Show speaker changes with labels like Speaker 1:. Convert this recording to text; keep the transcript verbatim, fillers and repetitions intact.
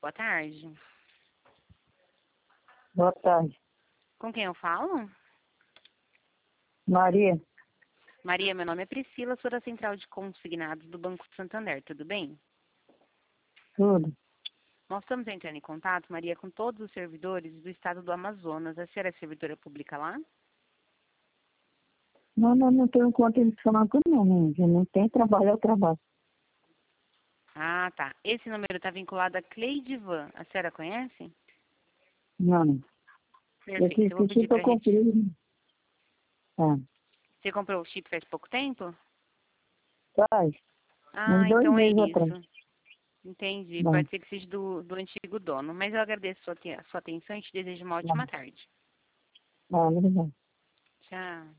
Speaker 1: Boa tarde.
Speaker 2: Boa tarde.
Speaker 1: Com quem eu falo?
Speaker 2: Maria.
Speaker 1: Maria, meu nome é Priscila, sou da Central de Consignados do Banco Santander, tudo bem?
Speaker 2: Tudo.
Speaker 1: Nós estamos entrando em contato, Maria, com todos os servidores do estado do Amazonas. A senhora é servidora pública lá?
Speaker 2: Não, não, não tenho conta de falar com não, não. Eu não tenho trabalho, eu trabalho.
Speaker 1: Ah, tá. Esse número está vinculado a Cleidivan. A senhora conhece?
Speaker 2: Não, não.
Speaker 1: Perfeito.
Speaker 2: Esse,
Speaker 1: Eu vou
Speaker 2: esse
Speaker 1: pedir
Speaker 2: tipo eu
Speaker 1: para gente.
Speaker 2: comprei. Ah,
Speaker 1: Você comprou o chip faz pouco tempo?
Speaker 2: faz.
Speaker 1: Ah,
Speaker 2: Uns dois
Speaker 1: então é
Speaker 2: meses atrás.
Speaker 1: isso. Entendi.
Speaker 2: Não.
Speaker 1: Pode ser que seja do, do antigo dono. Mas eu agradeço a sua, a sua atenção e te desejo uma ótima
Speaker 2: Não.
Speaker 1: tarde.
Speaker 2: Ah, obrigado.
Speaker 1: Tchau.